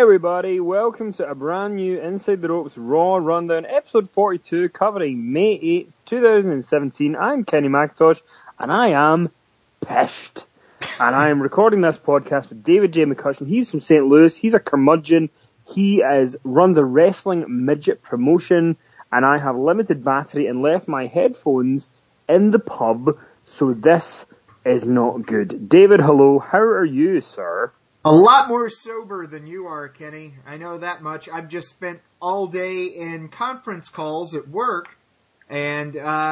everybody, welcome to a brand new Inside the Ropes Raw Rundown, episode 42, covering May 8th, 2017. I'm Kenny McIntosh, and I am pissed. And I am recording this podcast with David J. McCutcheon. He's from St. Louis, he's a curmudgeon, he runs a wrestling midget promotion, and I have limited battery and left my headphones in the pub, so this is not good. David, hello, how are you, sir? A lot more sober than you are, Kenny. I know that much. I've just spent all day in conference calls at work, and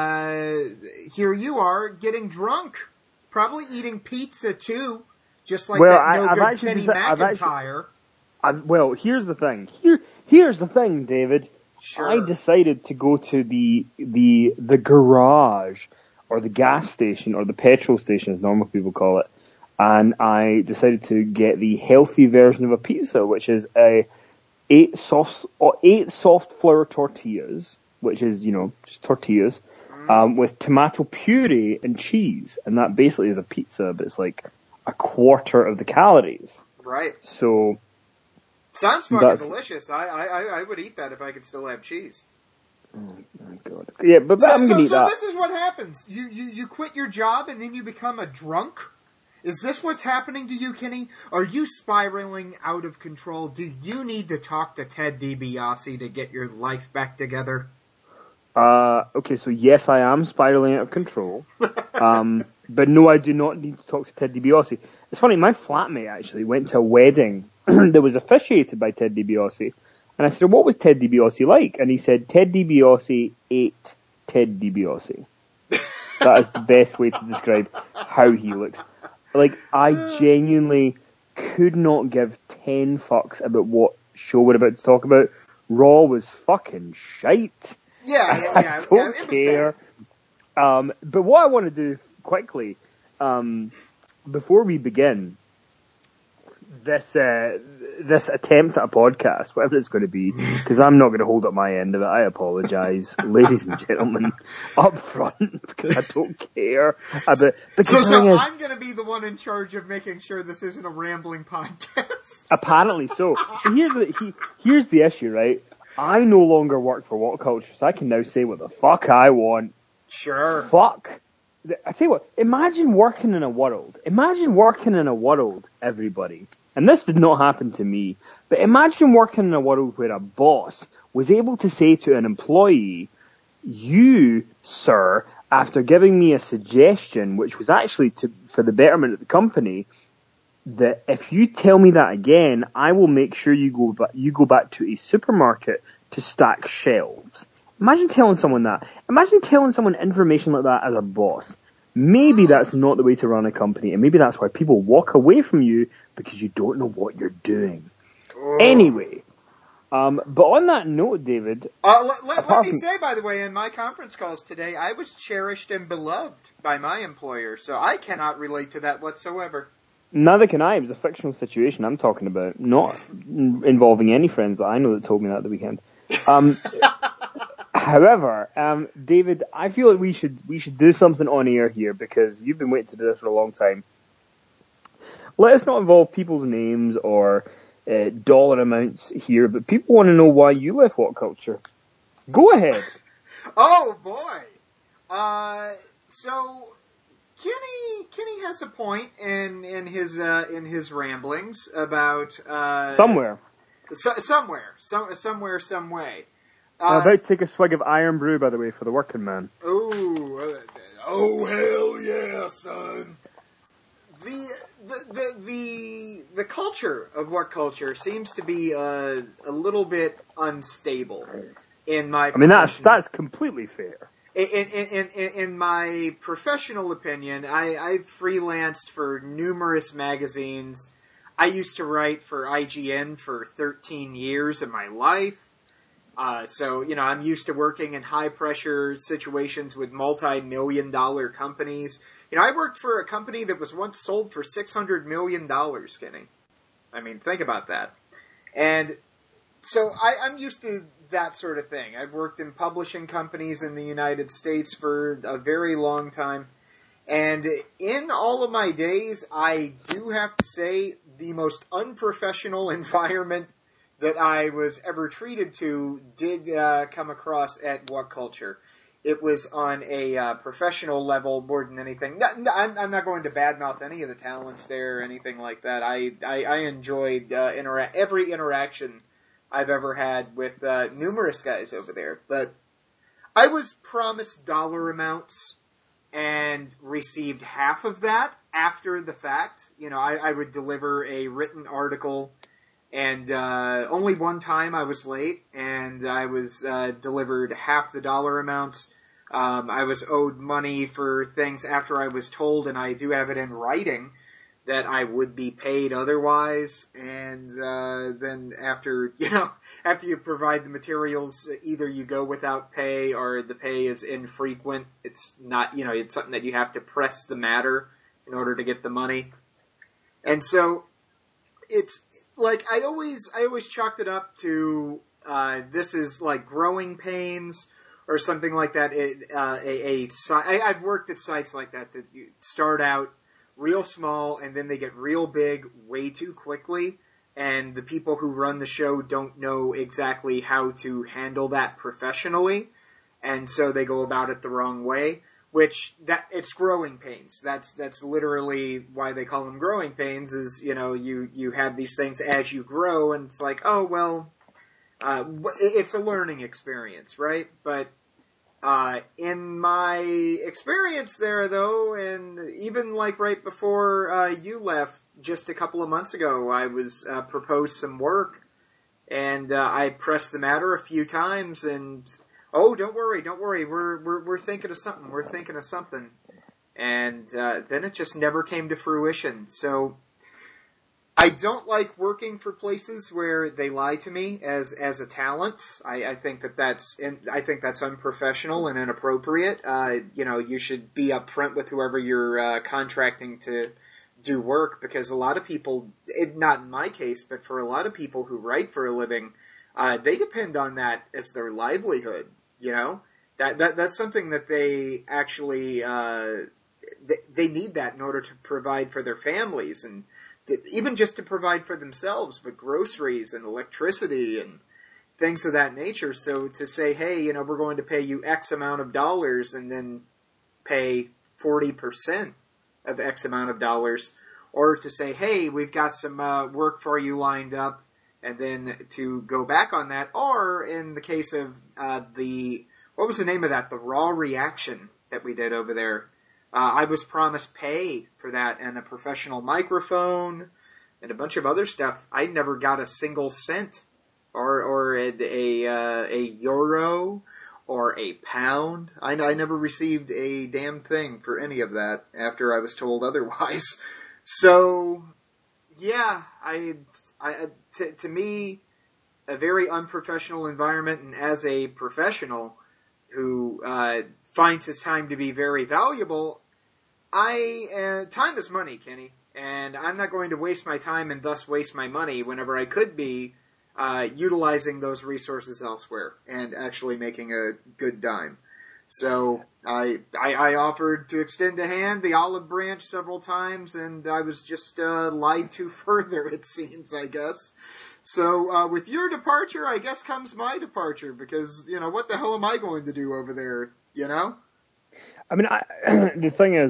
here you are getting drunk. Probably eating pizza, too, just like that Kenny McIntyre. Well, here's the thing. Here's the thing, David. Sure. I decided to go to the garage, or the gas station, or the petrol station, as normal people call it. And I decided to get the healthy version of a pizza, which is eight soft flour tortillas, which is, just tortillas, with tomato puree and cheese. And that basically is a pizza, but it's like a quarter of the calories. Right. So. Sounds fucking delicious. I would eat that if I could still have cheese. Oh my god. Yeah, but I'm gonna eat that. So this is what happens. You quit your job and then you become a drunk? Is this what's happening to you, Kenny? Are you spiraling out of control? Do you need to talk to Ted DiBiase to get your life back together? Okay, so yes, I am spiraling out of control. But no, I do not need to talk to Ted DiBiase. It's funny, my flatmate actually went to a wedding that was officiated by Ted DiBiase. And I said, what was Ted DiBiase like? And he said, Ted DiBiase ate Ted DiBiase. That is the best way to describe how he looks. Like, I genuinely could not give 10 fucks about what show we're about to talk about. Raw was fucking shite. Yeah. I don't care. But what I want to do quickly, before we begin this attempt at a podcast, whatever it's going to be, because I'm not going to hold up my end of it. I apologise, ladies and gentlemen, up front, because I don't care about. So I'm going to be the one in charge of making sure this isn't a rambling podcast. Apparently so. Here's the issue, right? I no longer work for What Culture, so I can now say what the fuck I want. Sure. Fuck. I tell you what, imagine working in a world, everybody, and this did not happen to me, but imagine working in a world where a boss was able to say to an employee, you, sir, after giving me a suggestion, which was actually for the betterment of the company, that if you tell me that again, I will make sure you go back to a supermarket to stack shelves. Imagine telling someone that. Imagine telling someone information like that as a boss. Maybe that's not the way to run a company, and maybe that's why people walk away from you, because you don't know what you're doing. Oh. Anyway, but on that note, David... let me say, by the way, in my conference calls today, I was cherished and beloved by my employer, so I cannot relate to that whatsoever. Neither can I. It was a fictional situation I'm talking about, not involving any friends that I know that told me that the weekend. However, David, I feel like we should do something on air here, because you've been waiting to do this for a long time. Let us not involve people's names or dollar amounts here, but people want to know why you left What Culture. Go ahead. Oh boy. So Kenny has a point in his ramblings about somewhere. Some way. I'm about to take a swig of Iron Brew, by the way, for the working man. Oh hell yeah, son! The culture of What Culture seems to be a little bit unstable in my. I mean, that's completely fair. In my professional opinion, I've freelanced for numerous magazines. I used to write for IGN for 13 years of my life. So, I'm used to working in high-pressure situations with multi-million-dollar companies. I worked for a company that was once sold for $600 million, Kenny. I mean, think about that. And so I'm used to that sort of thing. I've worked in publishing companies in the United States for a very long time. And in all of my days, I do have to say the most unprofessional environment that I was ever treated to did come across at What Culture. It was on a professional level more than anything. I'm not going to badmouth any of the talents there or anything like that. I enjoyed every interaction I've ever had with numerous guys over there. But I was promised dollar amounts and received half of that after the fact. You know, I would deliver a written article, and only one time I was late, and I was delivered half the dollar amounts. I was owed money for things after I was told, and I do have it in writing, that I would be paid otherwise. And then after you provide the materials, either you go without pay or the pay is infrequent. It's not, it's something that you have to press the matter in order to get the money. And so it's like I always chalked it up to this is like growing pains or something like that. I've worked at sites like that you start out real small and then they get real big way too quickly, and the people who run the show don't know exactly how to handle that professionally, and so they go about it the wrong way. It's growing pains. That's literally why they call them growing pains. Is you have these things as you grow, and it's like, oh well, it's a learning experience, right? But in my experience there, though, and even like right before you left, just a couple of months ago, I was proposed some work, and I pressed the matter a few times, and oh, don't worry, we're thinking of something, and then it just never came to fruition. So I don't like working for places where they lie to me as a talent. I think that's unprofessional and inappropriate. You should be upfront with whoever you're contracting to do work, because a lot of people, not in my case, but for a lot of people who write for a living, they depend on that as their livelihood. That's something that they actually they need that in order to provide for their families, and even just to provide for themselves, but groceries and electricity and things of that nature. So to say, hey, we're going to pay you X amount of dollars and then pay 40% of X amount of dollars, or to say, hey, we've got some work for you lined up, and then to go back on that, or in the case of what was the name of that? The Raw Reaction that we did over there. I was promised pay for that and a professional microphone and a bunch of other stuff. I never got a single cent, or a euro or a pound. I never received a damn thing for any of that after I was told otherwise. So, yeah, to me, a very unprofessional environment, and as a professional who finds his time to be very valuable, time is money, Kenny, and I'm not going to waste my time and thus waste my money whenever I could be utilizing those resources elsewhere and actually making a good dime. So I offered to extend a hand, the olive branch, several times, and I was just lied to further, it seems, I guess. So with your departure, I guess comes my departure, because, what the hell am I going to do over there, I mean, the thing is,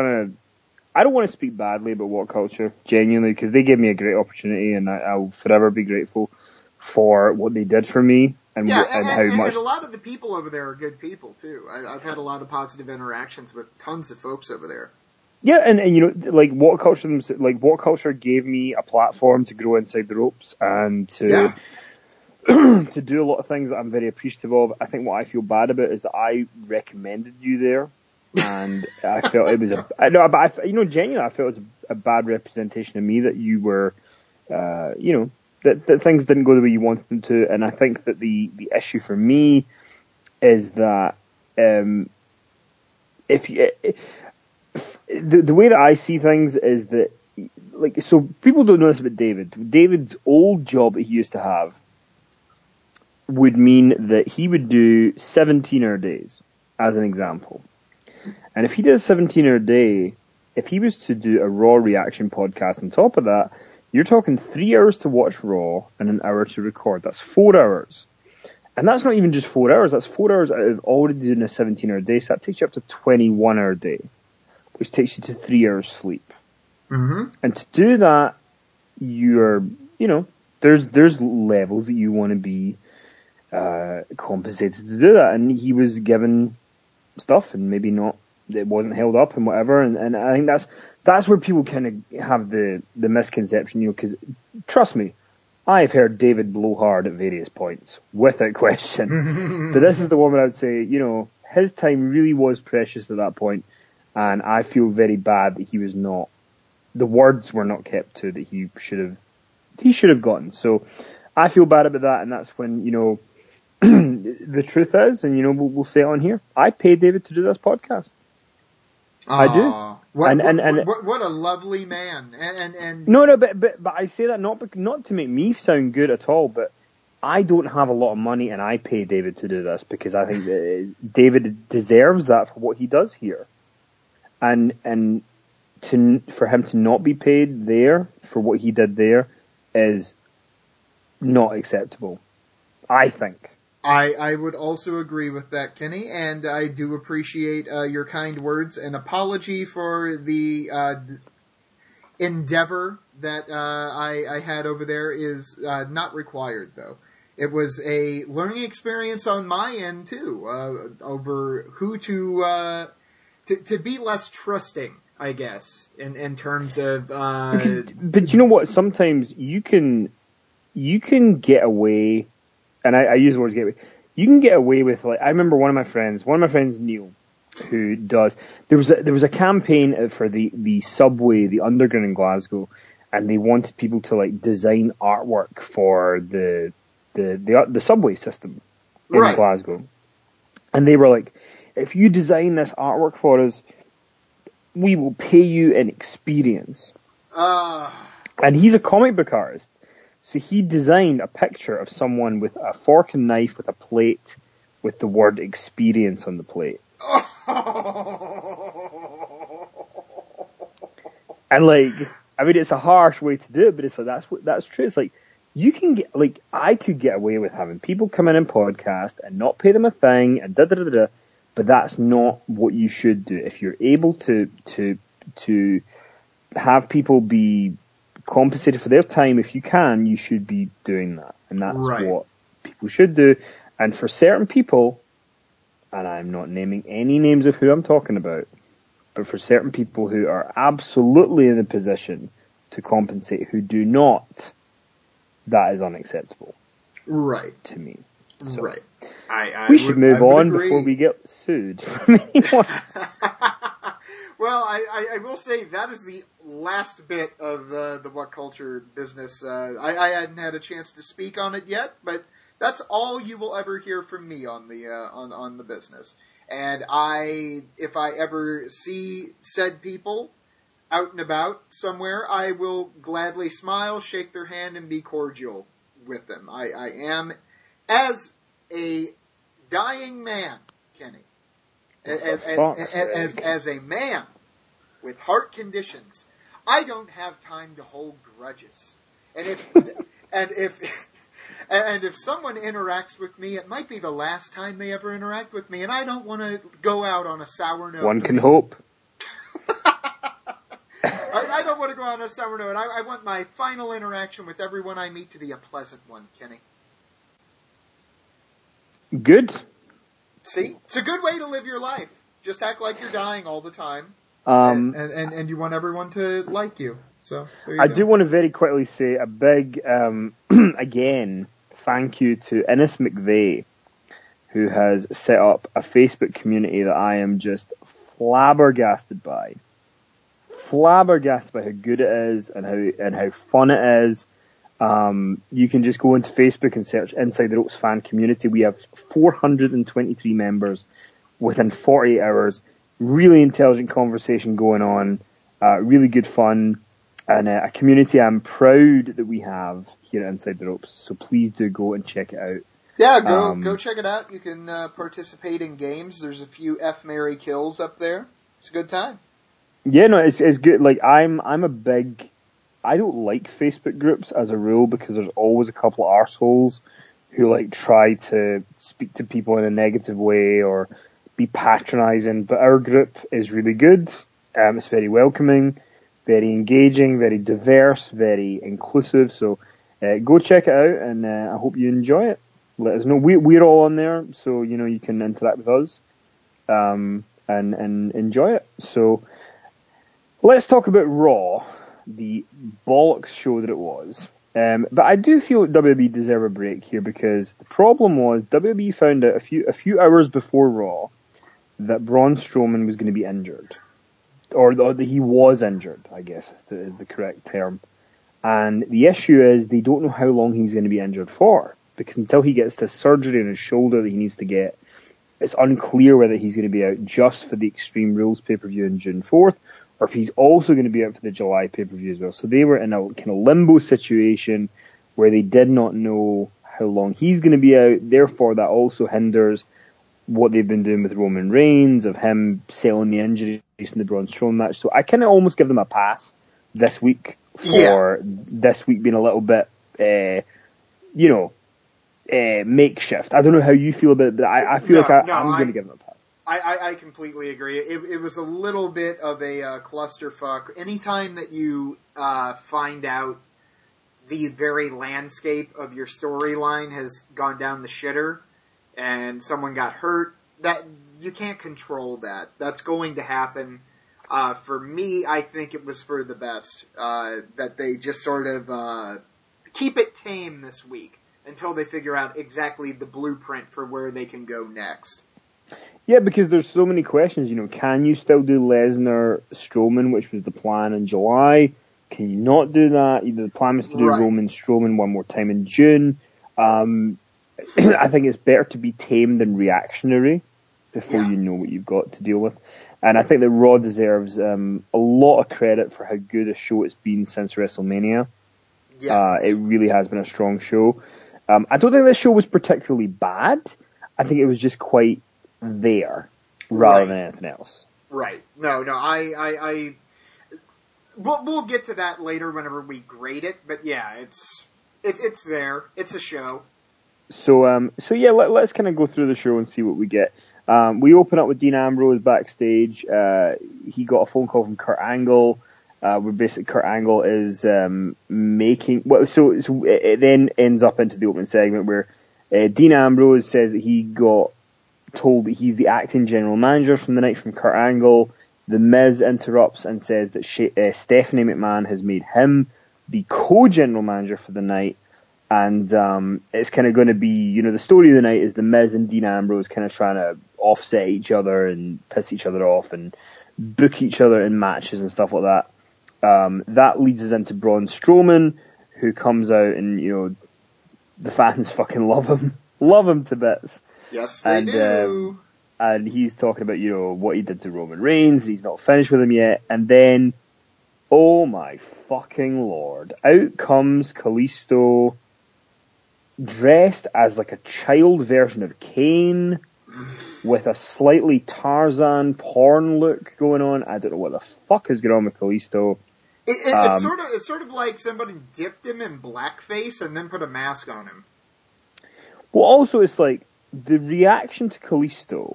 I don't want to speak badly about What Culture, genuinely, because they gave me a great opportunity, and I'll forever be grateful for what they did for me, and how much. And a lot of the people over there are good people, too. I've had a lot of positive interactions with tons of folks over there. Yeah, and like What Culture gave me a platform to grow inside the ropes and to to do a lot of things that I'm very appreciative of. I think what I feel bad about is that I recommended you there, and I felt it was genuinely, I felt it was a bad representation of me, that you were, that things didn't go the way you wanted them to, and I think that the issue for me is that the way that I see things is that, like, so people don't know this about David. David's old job that he used to have would mean that he would do 17-hour days, as an example. And if he does 17-hour day, if he was to do a Raw Reaction podcast on top of that, You're talking 3 hours to watch Raw and an hour to record. That's 4 hours. And that's not even just 4 hours. That's 4 hours out of already doing a 17-hour day. So that takes you up to 21-hour day, which takes you to 3 hours sleep. Mm-hmm. And to do that, you're, there's levels that you want to be compensated to do that. And he was given stuff, and maybe not, it wasn't held up and whatever. And I think that's where people kind of have the misconception, because trust me, I've heard David blow hard at various points, without question. But this is the one where I would say, his time really was precious at that point, and I feel very bad that he was not, the words were not kept to that he should have gotten. So I feel bad about that, and that's when, the truth is, and we'll say it on here, I paid David to do this podcast. I do. What a lovely man. And No, but I say that not to make me sound good at all, but I don't have a lot of money, and I pay David to do this because I think that David deserves that for what he does here, and for him to not be paid there for what he did there is not acceptable, I think. I would also agree with that, Kenny, and I do appreciate your kind words. An apology for the endeavor that I had over there is not required, though. It was a learning experience on my end, too, over who to be less trusting, I guess, in terms of... But you know what? Sometimes you can get away... And I use the words get away. You can get away with, I remember one of my friends, Neil, who does, there was a campaign for the subway, the underground in Glasgow, and they wanted people to design artwork for the subway system in Glasgow. And they were like, if you design this artwork for us, we will pay you an experience. And he's a comic book artist. So he designed a picture of someone with a fork and knife with a plate with the word experience on the plate. And it's a harsh way to do it, but it's that's true. It's you can get, I could get away with having people come in and podcast and not pay them a thing and da-da-da-da, but that's not what you should do. If you're able to have people be compensated for their time, if you can, you should be doing that. And that's what people should do. And for certain people, and I'm not naming any names of who I'm talking about, but for certain people who are absolutely in a position to compensate who do not, that is unacceptable. Right. To me. So right. We should move on before we get sued from anyone. Well, I will say that is the last bit of the What Culture business. I hadn't had a chance to speak on it yet, but that's all you will ever hear from me on the on the business. And if I ever see said people out and about somewhere, I will gladly smile, shake their hand, and be cordial with them. I am, as a dying man, Kenny, as a man with heart conditions, I don't have time to hold grudges. And if someone interacts with me, it might be the last time they ever interact with me, and I don't want to go out on a sour note. One can hope. I don't want to go out on a sour note. I want my final interaction with everyone I meet to be a pleasant one, Kenny. Good. See? It's a good way to live your life. Just act like you're dying all the time. And you want everyone to like you. So I do want to very quickly say a big, again, thank you to Innes McVeigh, who has set up a Facebook community that I am just flabbergasted by. Flabbergasted by how good it is and how fun it is. You can just go into Facebook and search Inside the Ropes Fan Community. We have 423 members within 48 hours. Really intelligent conversation going on. Really good fun. And a community I'm proud that we have here at Inside the Ropes. So please do go and check it out. Yeah, go check it out. You can participate in games. There's a few F, Marry, Kills up there. It's a good time. Yeah, no, it's good. I'm a big I don't like Facebook groups as a rule because there's always a couple of arseholes who like try to speak to people in a negative way or be patronizing. But our group is really good. It's very welcoming, very engaging, very diverse, very inclusive. So go check it out, and I hope you enjoy it. Let us know. We're all on there, so you can interact with us and enjoy it. So let's talk about Raw, the bollocks show that it was. But I do feel WWE deserve a break here because the problem was WWE found out a few hours before Raw that Braun Strowman was going to be injured, or that he was injured, I guess is the correct term. And the issue is they don't know how long he's going to be injured for, because until he gets this surgery on his shoulder that he needs to get, it's unclear whether he's going to be out just for the Extreme Rules pay-per-view on June 4th, or if he's also going to be out for the July pay-per-view as well. So they were in a kind of limbo situation where they did not know how long he's going to be out. Therefore, that also hinders what they've been doing with Roman Reigns, of him selling the injuries in the Braun Strowman match. So I kind of almost give them a pass this week for this week being a little bit, makeshift. I don't know how you feel about it, but I feel I'm going to give them a pass. I completely agree. It was a little bit of a clusterfuck. Anytime that you find out the very landscape of your storyline has gone down the shitter and someone got hurt, that you can't control that. That's going to happen. For me, I think it was for the best that they just sort of keep it tame this week until they figure out exactly the blueprint for where they can go next. Yeah, because there's so many questions. Can you still do Lesnar Strowman, which was the plan in July? Can you not do that? The plan was to do Roman Strowman one more time in June. I think it's better to be tame than reactionary before you know what you've got to deal with. And I think that Raw deserves a lot of credit for how good a show it's been since WrestleMania. Yes. It really has been a strong show. I don't think this show was particularly bad. I think it was just quite there rather than anything else. Right. No, we'll get to that later whenever we grade it, but yeah, it's there. It's a show. So yeah, let's kind of go through the show and see what we get. We open up with Dean Ambrose backstage. He got a phone call from Kurt Angle, where basically Kurt Angle is making... Well, so it then ends up into the opening segment where Dean Ambrose says that he got told that he's the acting general manager from the night from Kurt Angle. The Miz interrupts and says that Stephanie McMahon has made him the co-general manager for the night. And it's kind of going to be, the story of the night is the Miz and Dean Ambrose kind of trying to offset each other and piss each other off and book each other in matches and stuff like that. That leads us into Braun Strowman, who comes out and, the fans fucking love him. Love him to bits. Yes, they do. And he's talking about, what he did to Roman Reigns. He's not finished with him yet. And then, oh my fucking lord, out comes Kalisto, dressed as like a child version of Kane, with a slightly Tarzan porn look going on. I don't know what the fuck is going on with Kalisto. It's sort of like somebody dipped him in blackface and then put a mask on him. Well, also it's like, the reaction to Kalisto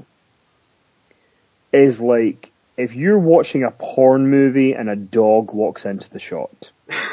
is like if you're watching a porn movie and a dog walks into the shot.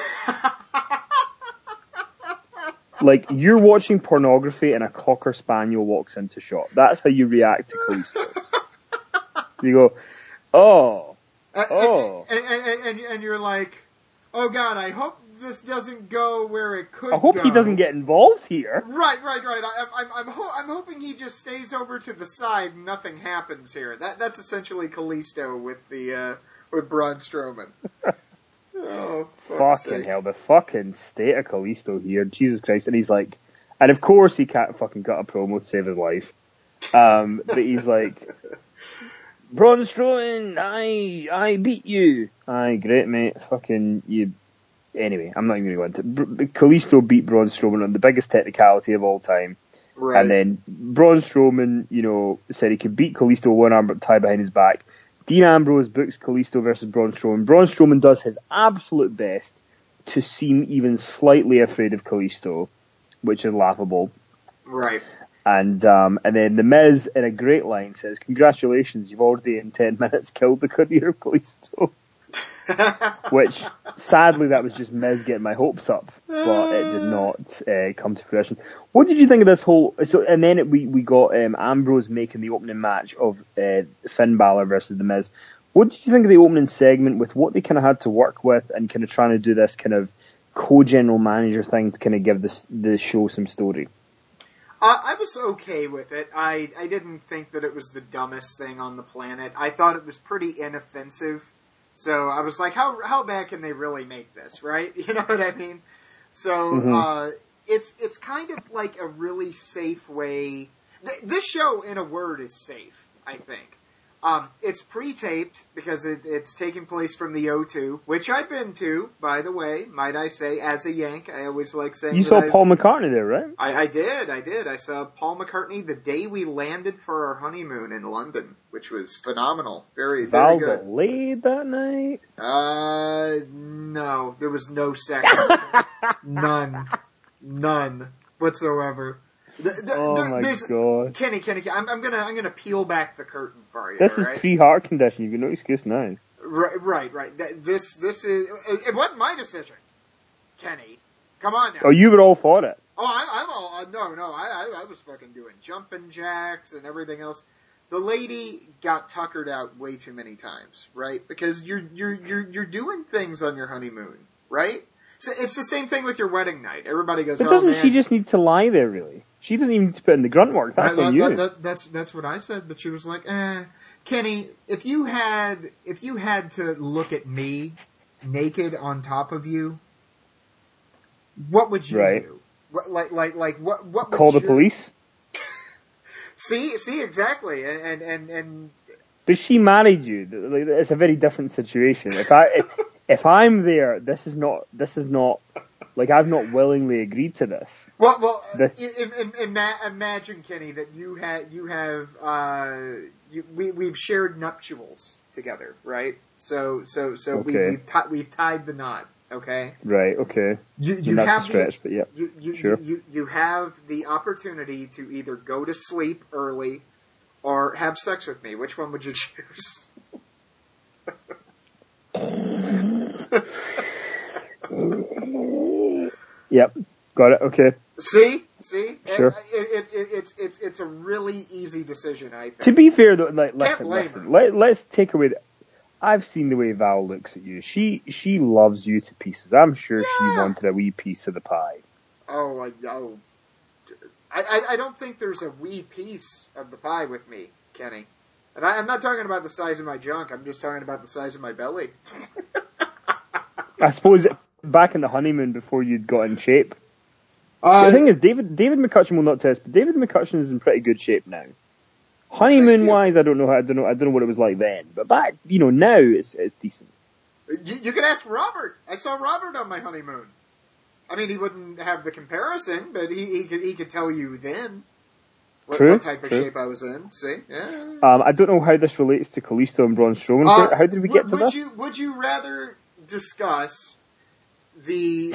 Like, you're watching pornography and a Cocker Spaniel walks into shot. That's how you react to Kalisto. You go, oh. And you're like, oh God, I hope this doesn't go where it could go. I hope he doesn't get involved here. Right. I'm hoping he just stays over to the side and nothing happens here. That's essentially Kalisto with Braun Strowman. Oh, fucking hell, the fucking state of Kalisto here, Jesus Christ. And he's like, and of course he can't fucking cut a promo to save his life. But he's like, Braun Strowman, I beat you. Aye, great mate, fucking you. Anyway, I'm not even going to go into it. Kalisto beat Braun Strowman on the biggest technicality of all time. Right. And then Braun Strowman, said he could beat Kalisto with one arm but tie behind his back. Dean Ambrose books Kalisto versus Braun Strowman. Braun Strowman does his absolute best to seem even slightly afraid of Kalisto, which is laughable. Right. And then The Miz, in a great line, says, "Congratulations, you've already in 10 minutes killed the career of Kalisto." Which, sadly, that was just Miz getting my hopes up, but it did not come to fruition. What did you think of this whole... So, and then we got Ambrose making the opening match of Finn Balor versus The Miz. What did you think of the opening segment with what they kind of had to work with and kind of trying to do this kind of co-general manager thing to kind of give the show some story? I was okay with it. I didn't think that it was the dumbest thing on the planet. I thought it was pretty inoffensive. So I was like, how bad can they really make this, right? You know what I mean? So it's kind of like a really safe way. This show, in a word, is safe, I think. It's pre-taped because it's taking place from the O2, which I've been to, by the way, might I say, as a Yank. I always like saying you saw Paul McCartney there, right? I did. I saw Paul McCartney the day we landed for our honeymoon in London, which was phenomenal. Very, very good. Val got laid that night? No. There was no sex. None whatsoever. My God. Kenny, I'm gonna peel back the curtain for you. This is pre-heart condition. You've got no excuse now. Right. This is. It wasn't my decision, Kenny. Come on now. Oh, you were all for it. Oh, I'm all. No. I was fucking doing jumping jacks and everything else. The lady got tuckered out way too many times, right? Because you're doing things on your honeymoon, right? So it's the same thing with your wedding night. Everybody goes, but "Oh, doesn't man." she just need to lie there, really? She doesn't even need to put in the grunt work. That's on you. That's what I said. But she was like, Kenny, if you had to look at me naked on top of you, what would you do? What would call the police? See, exactly, and. But she married you. It's a very different situation. If I'm there, this is not. Like, I've not willingly agreed to this. Well, imagine, Kenny, that we've shared nuptials together, right? So okay. we've tied the knot, okay? Right. Okay. You that's have a stretch, but yeah. Sure. You have the opportunity to either go to sleep early or have sex with me. Which one would you choose? Yep, got it. Okay. See, sure. It's a really easy decision, I think. To be fair, though, like, listen. Let's take away. I've seen the way Val looks at you. She loves you to pieces. I'm sure she wanted a wee piece of the pie. Oh, I don't think there's a wee piece of the pie with me, Kenny. And I'm not talking about the size of my junk. I'm just talking about the size of my belly. I suppose back in the honeymoon before you'd got in shape. The thing is, David McCutcheon will not test, but David McCutcheon is in pretty good shape now. Honeymoon wise, I don't know what it was like then, but back, now it's decent. You can ask Robert. I saw Robert on my honeymoon. I mean, he wouldn't have the comparison, but he could tell you then what type of shape I was in. See, yeah. I don't know how this relates to Kalisto and Braun Strowman. How did we get to this? Would you rather discuss the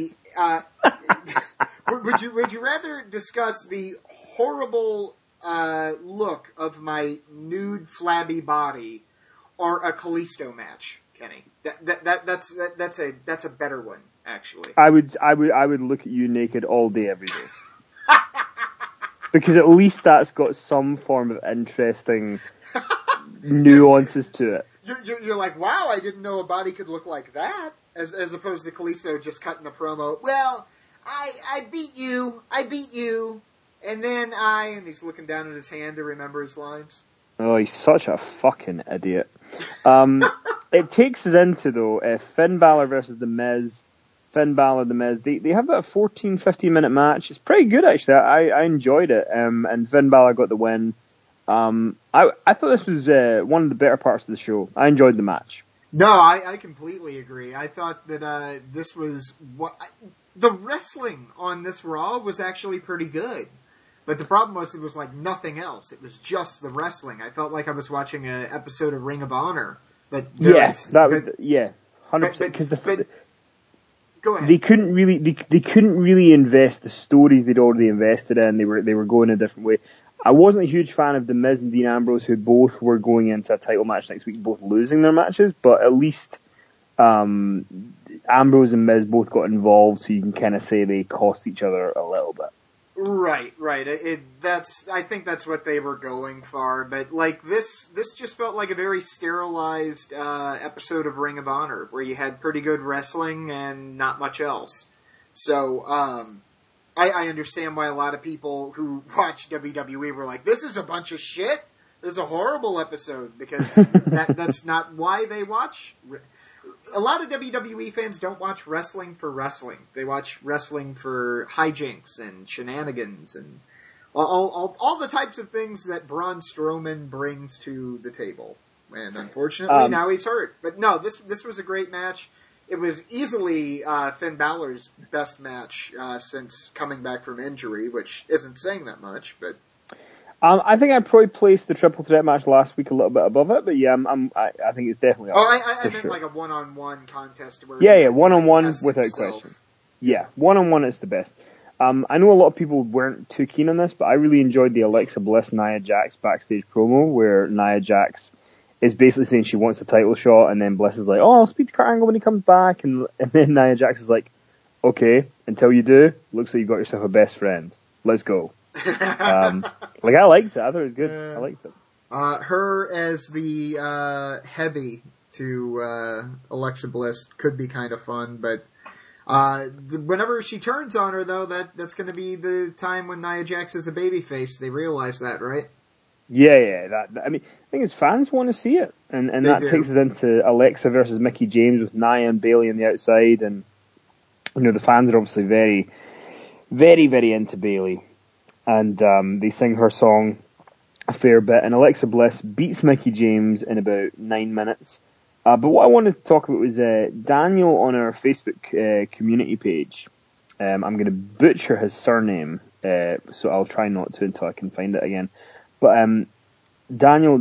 would you rather discuss the horrible look of my nude flabby body or a Kalisto match, Kenny? That's a better one, actually. I would look at you naked all day every day. Because at least that's got some form of interesting nuances to it. You're like, wow, I didn't know a body could look like that. As opposed to Kalisto just cutting a promo. Well, I beat you, and then and he's looking down at his hand to remember his lines. Oh, he's such a fucking idiot. It takes us into, though, Finn Balor versus The Miz. Finn Balor, The Miz. They have about a 14, 15-minute match. It's pretty good, actually. I enjoyed it. And Finn Balor got the win. I thought this was one of the better parts of the show. I enjoyed the match. No, I completely agree. I thought that this was the wrestling on this Raw was actually pretty good. But the problem was it was like nothing else. It was just the wrestling. I felt like I was watching an episode of Ring of Honor. But yes, 100%. Go ahead. They couldn't really invest the stories they'd already invested in. They were going a different way. I wasn't a huge fan of The Miz and Dean Ambrose, who both were going into a title match next week, both losing their matches, but at least Ambrose and Miz both got involved, so you can kind of say they cost each other a little bit. Right. I think that's what they were going for, but like this just felt like a very sterilized episode of Ring of Honor, where you had pretty good wrestling and not much else. So, I understand why a lot of people who watch WWE were like, "This is a bunch of shit. This is a horrible episode," because that's not why they watch. A lot of WWE fans don't watch wrestling for wrestling. They watch wrestling for hijinks and shenanigans and all the types of things that Braun Strowman brings to the table. And unfortunately, now he's hurt. But no, this was a great match. It was easily Finn Balor's best match since coming back from injury, which isn't saying that much, but. I think I'd probably placed the triple threat match last week a little bit above it, but yeah, I think it's definitely up. I meant sure. like a one-on-one contest. Where yeah, one-on-one without himself. question. Yeah, one-on-one is the best. I know a lot of people weren't too keen on this, but I really enjoyed the Alexa Bliss Nia Jax backstage promo, where Nia Jax is basically saying she wants a title shot, and then Bliss is like, "Oh, I'll speak to Kurt Angle when he comes back," and then Nia Jax is like, "Okay, until you do, looks like you've got yourself a best friend. Let's go." I liked it. I thought it was good. I liked it. Her as the heavy to Alexa Bliss could be kind of fun, but whenever she turns on her, though, that's going to be the time when Nia Jax is a babyface. They realize that, right? Yeah. I mean, I think fans want to see it, and that takes us into Alexa versus Mickie James with Nia and Bayley on the outside, and the fans are obviously very, very, very into Bayley. And they sing her song a fair bit, and Alexa Bliss beats Mickie James in about 9 minutes. But what I wanted to talk about was Daniel on our Facebook community page. I'm going to butcher his surname, so I'll try not to until I can find it again. But Daniel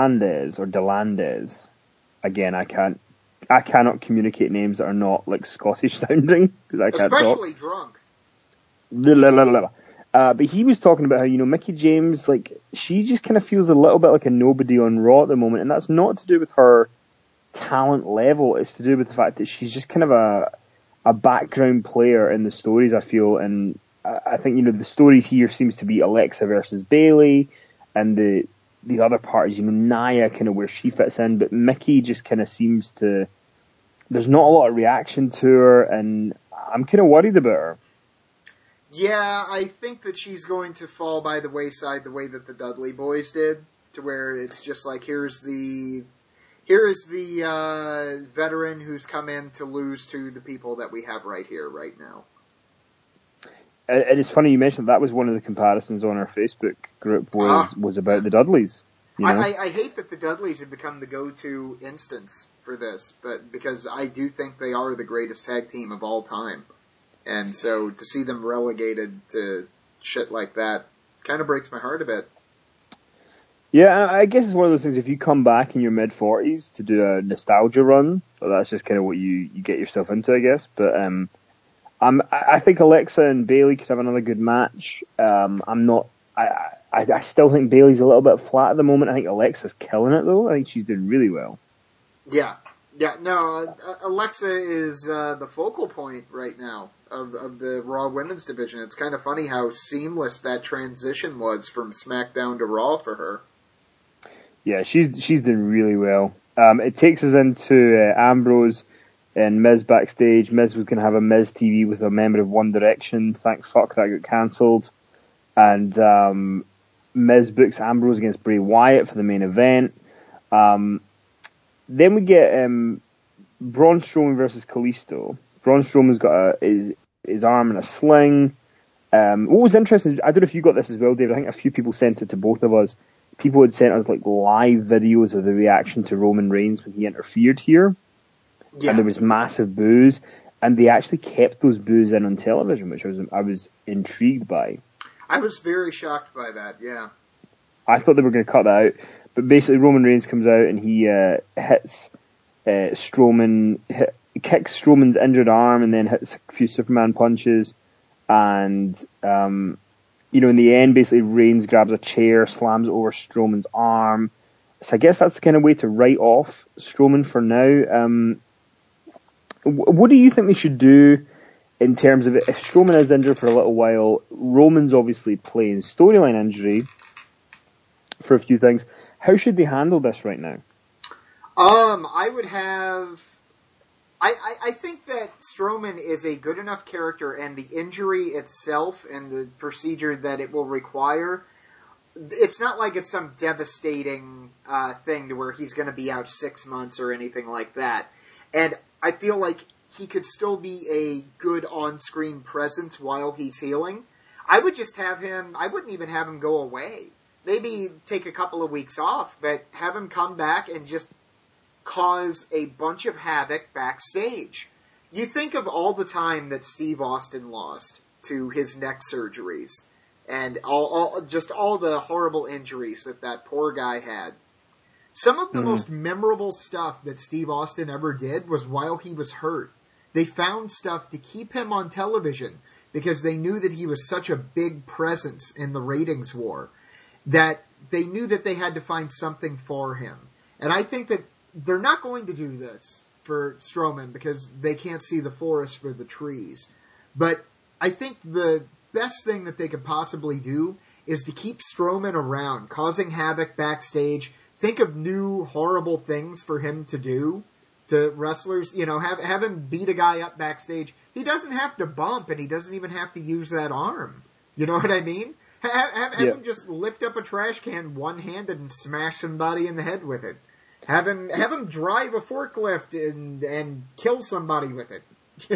Delandes, again, I cannot communicate names that are not like Scottish sounding because I can't Especially talk. Drunk. But he was talking about how, Mickie James, she just kind of feels a little bit like a nobody on Raw at the moment, and that's not to do with her talent level, it's to do with the fact that she's just kind of a background player in the stories, I feel, and I think, the story here seems to be Alexa versus Bayley, and the other part is, Nia kind of where she fits in, but Mickie just kind of seems to, there's not a lot of reaction to her, and I'm kind of worried about her. Yeah, I think that she's going to fall by the wayside the way that the Dudley Boys did, to where it's just like, here is the veteran who's come in to lose to the people that we have right here, right now. And it's funny you mentioned that was one of the comparisons on our Facebook group was about the Dudleys. I hate that the Dudleys have become the go-to instance for this, but because I do think they are the greatest tag team of all time. And so to see them relegated to shit like that kind of breaks my heart a bit. Yeah, I guess it's one of those things, if you come back in your mid-40s to do a nostalgia run, that's just kind of what you get yourself into, I guess. But I think Alexa and Bayley could have another good match. I still think Bayley's a little bit flat at the moment. I think Alexa's killing it, though. I think she's doing really well. Yeah, no, Alexa is the focal point right now of the Raw Women's Division. It's kind of funny how seamless that transition was from SmackDown to Raw for her. Yeah, she's doing really well. It takes us into Ambrose and Miz backstage. Miz was going to have a Miz TV with a member of One Direction. Thank fuck that got cancelled. And Miz books Ambrose against Bray Wyatt for the main event. Then we get Braun Strowman versus Kalisto. Braun Strowman's got his arm in a sling. What was interesting, I don't know if you got this as well, David. I think a few people sent it to both of us. People had sent us live videos of the reaction to Roman Reigns when he interfered here. Yeah. And there was massive boos. And they actually kept those boos in on television, which I was intrigued by. I was very shocked by that, yeah. I thought they were going to cut that out. But basically Roman Reigns comes out and he hits Strowman, kicks Strowman's injured arm and then hits a few Superman punches. And, in the end, basically Reigns grabs a chair, slams it over Strowman's arm. So I guess that's the kind of way to write off Strowman for now. What do you think they should do in terms of it? If Strowman is injured for a little while, Roman's obviously playing storyline injury for a few things. How should they handle this right now? I would have... I think that Strowman is a good enough character, and the injury itself and the procedure that it will require, it's not like it's some devastating thing to where he's going to be out 6 months or anything like that. And I feel like he could still be a good on-screen presence while he's healing. I would just have him... I wouldn't even have him go away. Maybe take a couple of weeks off, but have him come back and just cause a bunch of havoc backstage. You think of all the time that Steve Austin lost to his neck surgeries and all the horrible injuries that poor guy had. Some of the most memorable stuff that Steve Austin ever did was while he was hurt. They found stuff to keep him on television because they knew that he was such a big presence in the ratings war that they knew that they had to find something for him. And I think that they're not going to do this for Strowman because they can't see the forest for the trees. But I think the best thing that they could possibly do is to keep Strowman around, causing havoc backstage. Think of new horrible things for him to do to wrestlers. Have him beat a guy up backstage. He doesn't have to bump, and he doesn't even have to use that arm. You know what I mean? Have him just lift up a trash can one-handed and smash somebody in the head with it. Have him drive a forklift and kill somebody with it.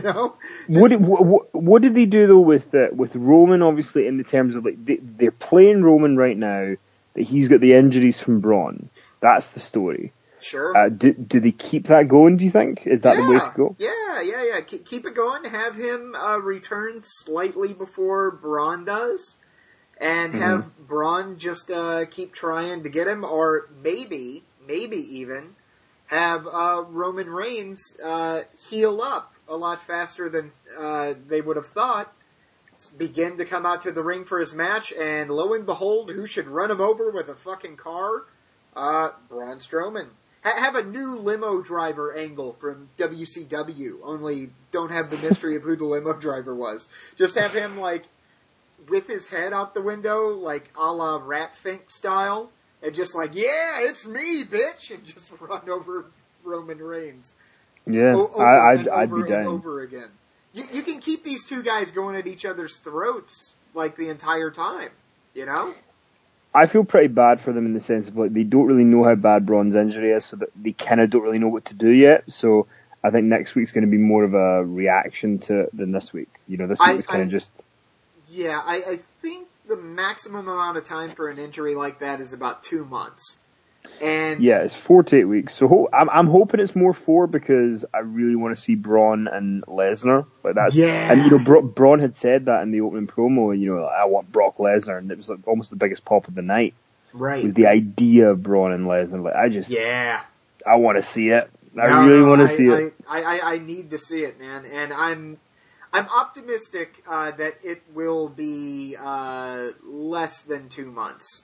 What did they do though with Roman? Obviously, in the terms of they're playing Roman right now that he's got the injuries from Braun. That's the story. Sure. Do they keep that going? Do you think is that the way to go? Yeah. Keep it going. Have him return slightly before Braun does, and have Braun just keep trying to get him, or maybe even have Roman Reigns heal up a lot faster than they would have thought, begin to come out to the ring for his match, and lo and behold, who should run him over with a fucking car? Braun Strowman. Have a new limo driver angle from WCW, only don't have the mystery of who the limo driver was. Just have him, with his head out the window, a la Rat Fink style, and just yeah, it's me, bitch, and just run over Roman Reigns. Yeah, I'd be down. Over again. You can keep these two guys going at each other's throats the entire time, I feel pretty bad for them in the sense of they don't really know how bad Braun's injury is, so that they kind of don't really know what to do yet. So I think next week's going to be more of a reaction than this week. This week was kind of just... Yeah, I think the maximum amount of time for an injury like that is about 2 months. And yeah, it's 4 to 8 weeks. So I'm hoping it's more 4 because I really want to see Braun and Lesnar. Yeah. And Braun had said that in the opening promo. I want Brock Lesnar, and it was almost the biggest pop of the night. Right. With the idea of Braun and Lesnar. Yeah. I want to see it. I really want to see it. I need to see it, man, and I'm optimistic that it will be less than 2 months.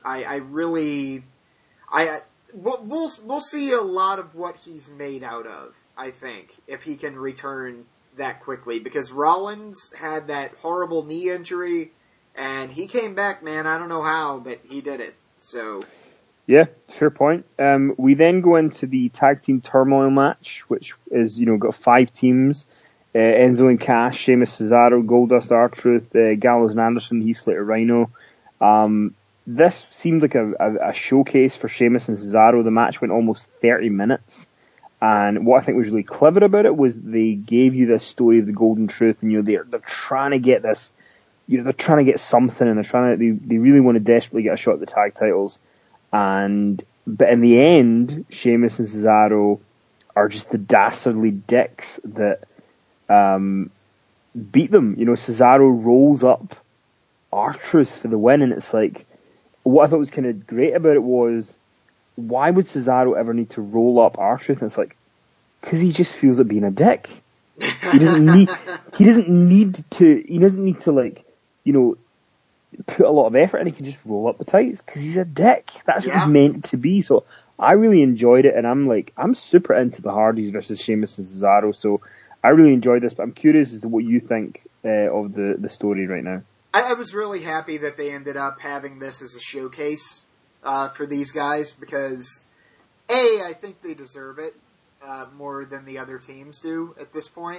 We'll see a lot of what he's made out of, I think, if he can return that quickly. Because Rollins had that horrible knee injury, and he came back, man. I don't know how, but he did it. So, yeah, fair point. We then go into the tag team turmoil match, which is got 5 teams: Enzo and Cass, Sheamus, Cesaro, Goldust, R-Truth, Gallows and Anderson, Heath Slater, Rhino. This seemed like a showcase for Sheamus and Cesaro. The match went almost 30 minutes. And what I think was really clever about it was they gave you this story of the Golden Truth, and they're trying to get this, they're trying to get something, and they really want to desperately get a shot at the tag titles. But in the end, Sheamus and Cesaro are just the dastardly dicks that beat them. Cesaro rolls up R-Truth for the win, and it's what I thought was kind of great about it was, why would Cesaro ever need to roll up R-Truth? And it's because he just feels like being a dick. He doesn't need. He doesn't need to. He doesn't need to put a lot of effort in. He can just roll up the tights because he's a dick. That's what he's meant to be. So I really enjoyed it, and I'm super into the Hardys versus Sheamus and Cesaro. So I really enjoyed this, but I'm curious as to what you think of the story right now. I was really happy that they ended up having this as a showcase for these guys because, I think they deserve it more than the other teams do at this point.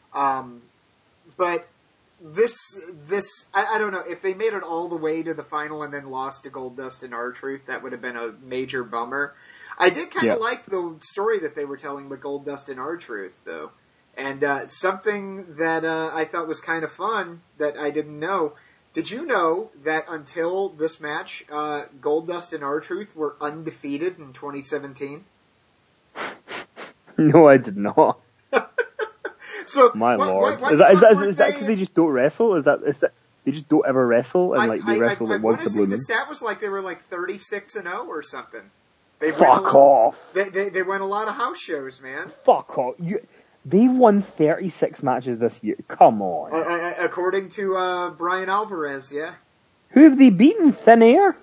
But this I don't know, if they made it all the way to the final and then lost to Goldust and R-Truth, that would have been a major bummer. I did kind of like the story that they were telling with Goldust and R-Truth, though. And something that I thought was kind of fun that I didn't know. Did you know that until this match, Goldust and R-Truth were undefeated in 2017? No, I did not. So my lord, is that because they just don't wrestle? Is that they just don't ever wrestle and they wrestle once a blue moon? The stat was like they were like 36-0 or something. Fuck off. They won a lot of house shows, man. Fuck off. They've won 36 matches this year. Come on. According to Brian Alvarez, yeah. Who have they beaten? Thin Air?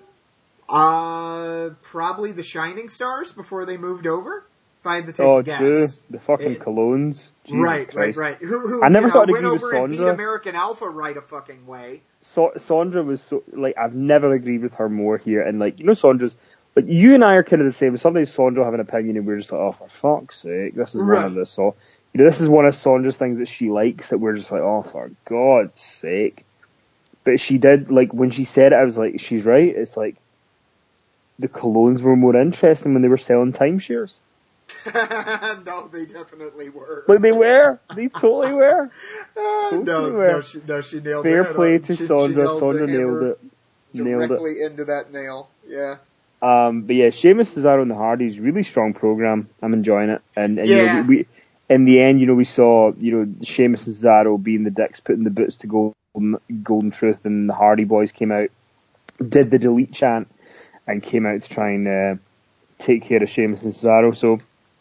Probably the Shining Stars before they moved over. If I had to take a guess. True. The fucking Colognes. Right. Who I never thought went agree with over and beat Sondra. American Alpha right a fucking way. Sondra was so, I've never agreed with her more here. And, Sondra's, you and I are kind of the same. Sometimes Sondra will have an opinion and we're just like, oh, for fuck's sake, this is one of this. So, this is one of Sondra's things that she likes that we're just like, oh, for God's sake. But she did, when she said it, I was like, she's right. It's like, the Colognes were more interesting when they were selling timeshares. No, they definitely were. They were. They totally were. No, she nailed it. Fair play to Sondra. Sondra nailed it. Directly into that nail. Yeah. But yeah, Sheamus, Cesaro, and the Hardys, really strong program. I'm enjoying it. And we in the end, we saw, Sheamus and Cesaro being the dicks, putting the boots to Golden Truth, and the Hardy Boys came out, did the delete chant, and came out to try and take care of Sheamus and Cesaro. So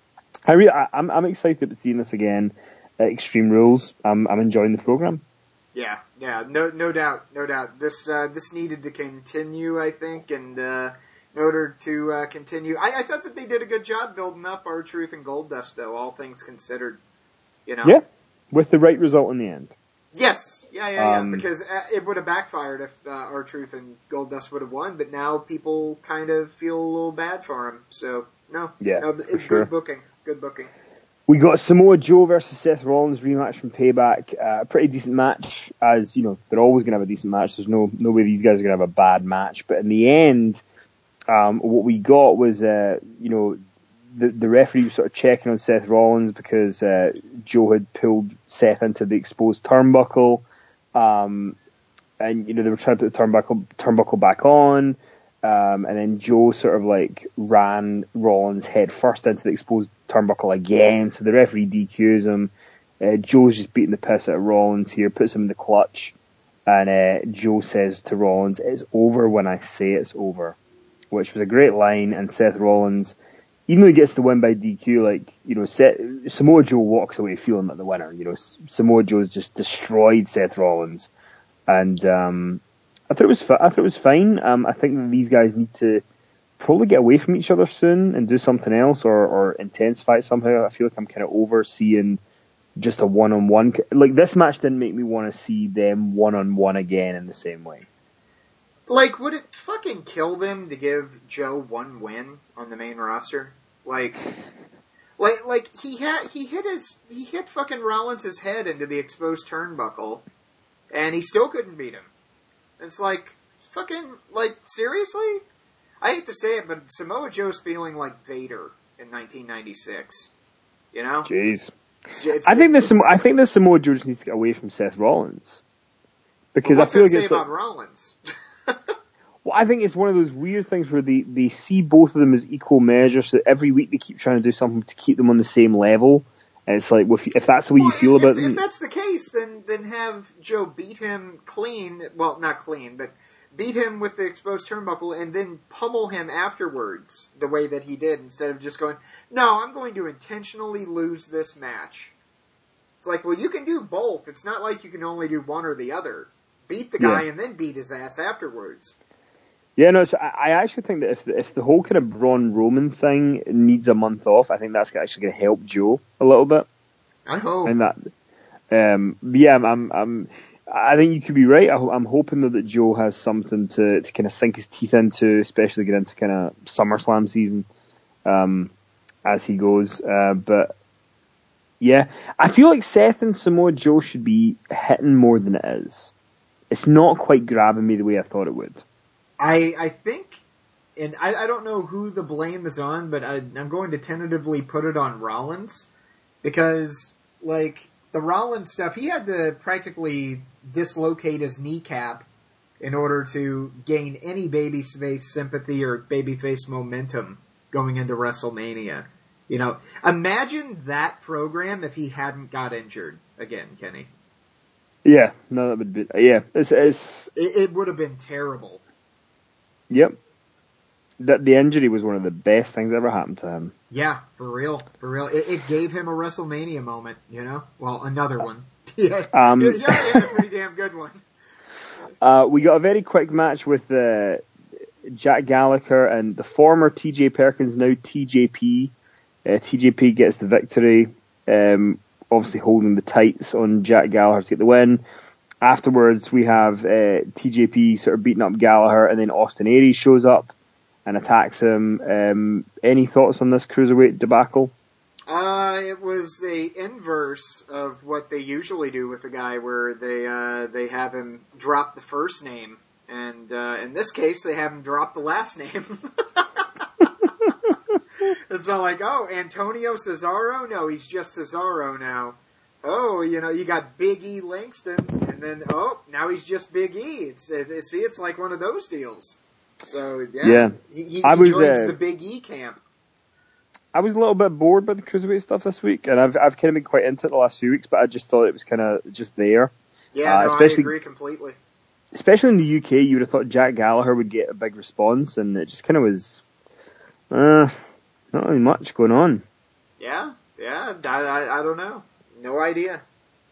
I'm excited about seeing this again at Extreme Rules. I'm enjoying the program. Yeah, no doubt. This needed to continue, I think, and in order to continue, I thought that they did a good job building up R-Truth and Goldust, though, all things considered. Yeah, with the right result in the end. Yes, yeah. Because it would have backfired if R-Truth and Goldust would have won, but now people kind of feel a little bad for him. So it's sure. Good booking. We got Samoa Joe versus Seth Rollins rematch from Payback. A pretty decent match, as they're always going to have a decent match. There's no way these guys are going to have a bad match. But in the end, what we got was the referee was sort of checking on Seth Rollins because Joe had pulled Seth into the exposed turnbuckle, and they were trying to put the turnbuckle back on. And then Joe sort of ran Rollins head first into the exposed turnbuckle again, so the referee DQs him. Joe's just beating the piss out of Rollins here, puts him in the clutch, and Joe says to Rollins, "It's over when I say it's over," which was a great line. And Seth Rollins, even though he gets the win by DQ, Samoa Joe walks away feeling like the winner. Samoa Joe's just destroyed Seth Rollins, and I thought it was fine. I think that these guys need to probably get away from each other soon and do something else or intensify it somehow. I feel like I'm kind of over seeing just a one-on-one. This match didn't make me want to see them one-on-one again in the same way. Would it fucking kill them to give Joe one win on the main roster? He hit fucking Rollins' head into the exposed turnbuckle, and he still couldn't beat him. It's seriously? I hate to say it, but Samoa Joe's feeling like Vader in 1996. Jeez. I think that Samoa Joe just needs to get away from Seth Rollins. Because I feel like it's about Rollins? Well, I think it's one of those weird things where they see both of them as equal measures, so every week they keep trying to do something to keep them on the same level. And it's like, if that's the way you feel about them... If that's the case, then have Joe beat him clean, well, not clean, but beat him with the exposed turnbuckle and then pummel him afterwards the way that he did, instead of just going, no, I'm going to intentionally lose this match. It's like, well, you can do both. It's not like you can only do one or the other. Beat the guy and then beat his ass afterwards. Yeah, no, so I actually think that if the whole kind of Braun Roman thing needs a month off, I think that's actually going to help Joe a little bit. I hope. And that, yeah, I think you could be right. I'm hoping that Joe has something to kind of sink his teeth into, especially get into kind of SummerSlam season, as he goes. But yeah, I feel like Seth and Samoa Joe should be hitting more than it is. It's not quite grabbing me the way I thought it would. I think, and I don't know who the blame is on, but I'm going to tentatively put it on Rollins, because, like, the Rollins stuff, he had to practically dislocate his kneecap in order to gain any babyface sympathy or babyface momentum going into WrestleMania. You know, imagine that program if he hadn't got injured again, Kenny. Yeah, no, that would be, yeah, it would have been terrible. Yep. The injury was one of the best things that ever happened to him. Yeah, for real. It gave him a WrestleMania moment, you know? Well, another one. Yeah, he had a pretty damn good one. We got a very quick match with Jack Gallagher and the former TJ Perkins, now TJP. TJP gets the victory, obviously holding the tights on Jack Gallagher to get the win. Afterwards, we have TJP sort of beating up Gallagher, and then Austin Aries shows up and attacks him. Any thoughts on this cruiserweight debacle? It was the inverse of what they usually do with the guy, where they have him drop the first name, and in this case, they have him drop the last name. It's not like, oh, Antonio Cesaro? No, he's just Cesaro now. Oh, you know, you got Big E Langston, and then, oh, now he's just Big E. It's like one of those deals. So, yeah. He joins the Big E camp. I was a little bit bored by the cruiserweight stuff this week, and I've kind of been quite into it the last few weeks, but I just thought it was kind of just there. Yeah, I agree completely. Especially in the UK, you would have thought Jack Gallagher would get a big response, and it just kind of was, not really much going on. Yeah, I don't know. No idea.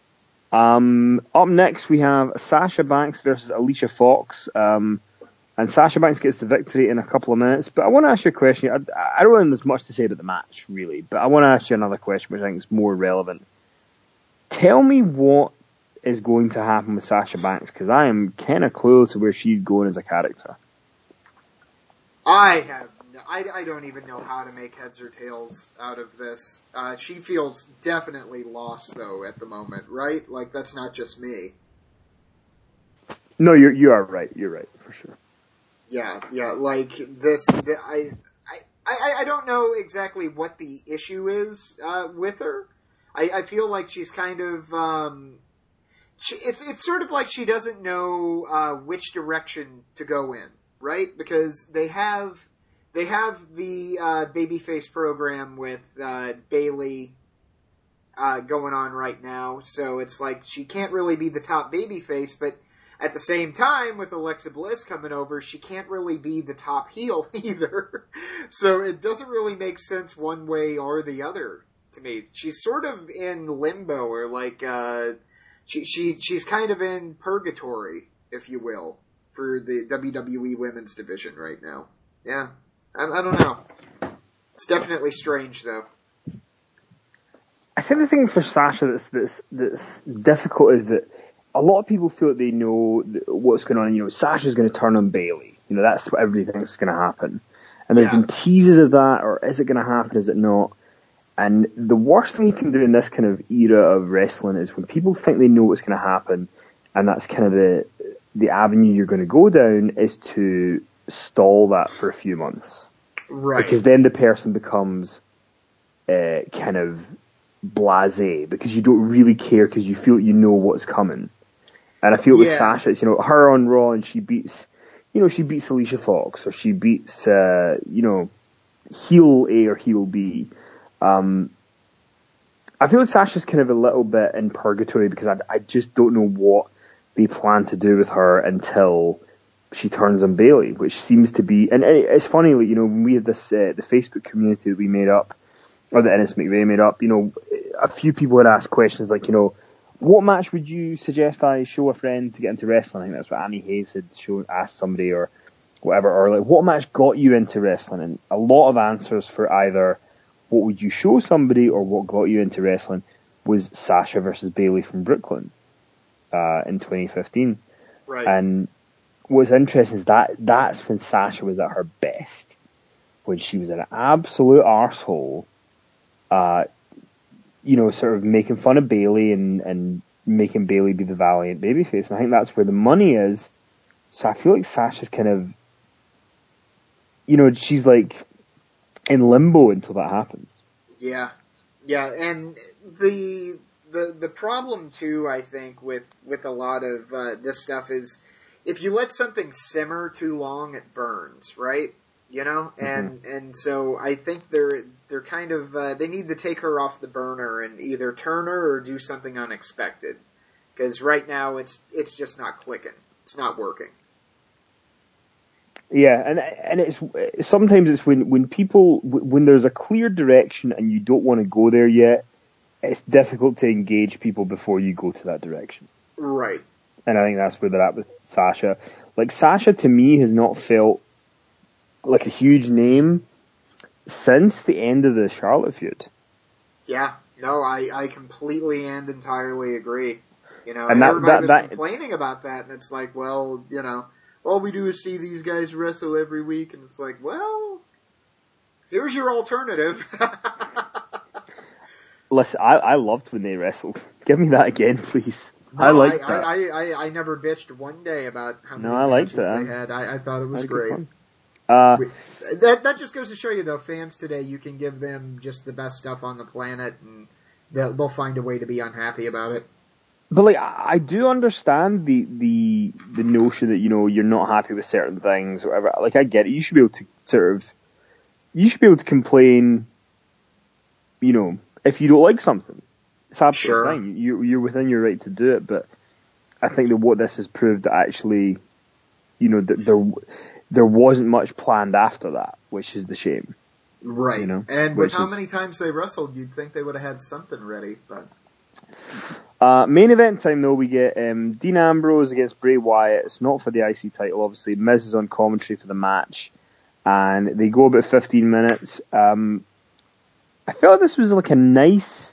Up next, we have Sasha Banks versus Alicia Fox. And Sasha Banks gets the victory in a couple of minutes. But I want to ask you a question. I don't think there's much to say about the match, really. But I want to ask you another question, which I think is more relevant. Tell me what is going to happen with Sasha Banks, because I am kind of clueless to where she's going as a character. I don't even know how to make heads or tails out of this. She feels definitely lost, though, at the moment, right? Like, that's not just me. No, you are right. You're right, for sure. Yeah, like, I don't know exactly what the issue is with her. I feel like she's kind of... it's sort of like she doesn't know which direction to go in, right? Because they have the babyface program with Bayley going on right now, so it's like she can't really be the top babyface, but at the same time, with Alexa Bliss coming over, she can't really be the top heel either. So it doesn't really make sense one way or the other to me. She's sort of in limbo, or like she's kind of in purgatory, if you will, for the WWE Women's Division right now. Yeah. I don't know. It's definitely strange, though. I think the thing for Sasha that's difficult is that a lot of people feel that they know what's going on. You know, Sasha's going to turn on Bayley. You know, that's what everybody thinks is going to happen. And there's been teases of that, or is it going to happen, is it not? And the worst thing you can do in this kind of era of wrestling is when people think they know what's going to happen, and that's kind of the avenue you're going to go down, is to stall that for a few months. Right. Because then the person becomes kind of blasé, because you don't really care, because you feel you know what's coming. And I feel with Sasha, it's, you know, her on Raw, and she beats Alicia Fox, or she beats, heel A or heel B. I feel Sasha's kind of a little bit in purgatory, because I just don't know what they plan to do with her until she turns on Bayley, which seems to be, and it's funny, you know, when we had this, the Facebook community that we made up, or that Ennis McVeigh made up. A few people had asked questions like, what match would you suggest I show a friend to get into wrestling? I think that's what Annie Hayes had asked somebody or whatever, or like, what match got you into wrestling? And a lot of answers for either what would you show somebody or what got you into wrestling was Sasha versus Bayley from Brooklyn in 2015. Right. And what's interesting is that's when Sasha was at her best, when she was an absolute arsehole, sort of making fun of Bayley and making Bayley be the valiant babyface. And I think that's where the money is. So I feel like Sasha's kind of, she's like in limbo until that happens. Yeah. Yeah, and the problem too, I think, with a lot of this stuff is if you let something simmer too long, it burns, right? And so I think they're kind of they need to take her off the burner and either turn her or do something unexpected, because right now it's just not clicking, it's not working. Yeah, and it's sometimes it's when there's a clear direction and you don't want to go there yet, it's difficult to engage people before you go to that direction. Right. And I think that's where they're at with Sasha. Like, Sasha to me has not felt like a huge name since the end of the Charlotte feud. Yeah, no, I completely and entirely agree. And everybody was complaining about that, and it's like, well, all we do is see these guys wrestle every week, and it's like, well, here's your alternative. Listen, I loved when they wrestled. Give me that again, please. No, I liked that. I never bitched one day about how many matches they had. I thought it was great. That just goes to show you, though, fans today, you can give them just the best stuff on the planet, and they'll find a way to be unhappy about it. But like, I do understand the notion that you're not happy with certain things or whatever. Like, I get it. You should be able to complain. If you don't like something, it's absolutely fine. You're within your right to do it. But I think that what this has proved that actually, that there wasn't much planned after that, which is the shame. Right. And with how many times they wrestled, you'd think they would have had something ready, but. Main event time though, we get Dean Ambrose against Bray Wyatt. It's not for the IC title, obviously. Miz is on commentary for the match, and they go about 15 minutes. I felt this was like a nice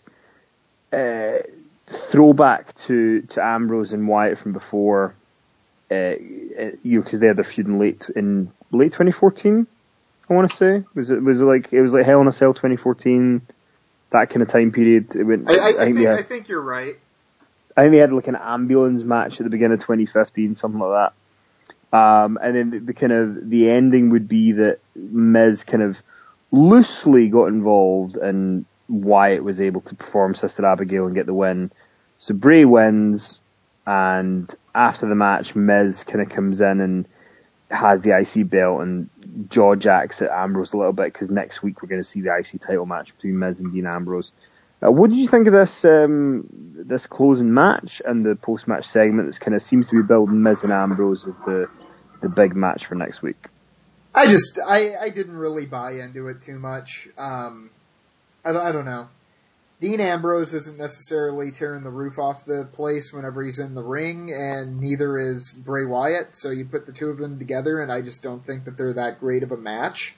throwback to Ambrose and Wyatt from before, because they had their feud in late 2014. I want to say was it like Hell in a Cell 2014, that kind of time period. It went. I think you're right. I think they had like an ambulance match at the beginning of 2015, something like that. And then the ending would be that Miz kind of loosely got involved and Wyatt was able to perform Sister Abigail and get the win. So Bray wins, and after the match, Miz kind of comes in and has the IC belt and jaw jacks at Ambrose a little bit, because next week we're going to see the IC title match between Miz and Dean Ambrose. What did you think of this closing match and the post-match segment that kind of seems to be building Miz and Ambrose as the big match for next week? I didn't really buy into it too much. I don't know. Dean Ambrose isn't necessarily tearing the roof off the place whenever he's in the ring, and neither is Bray Wyatt, so you put the two of them together, and I just don't think that they're that great of a match.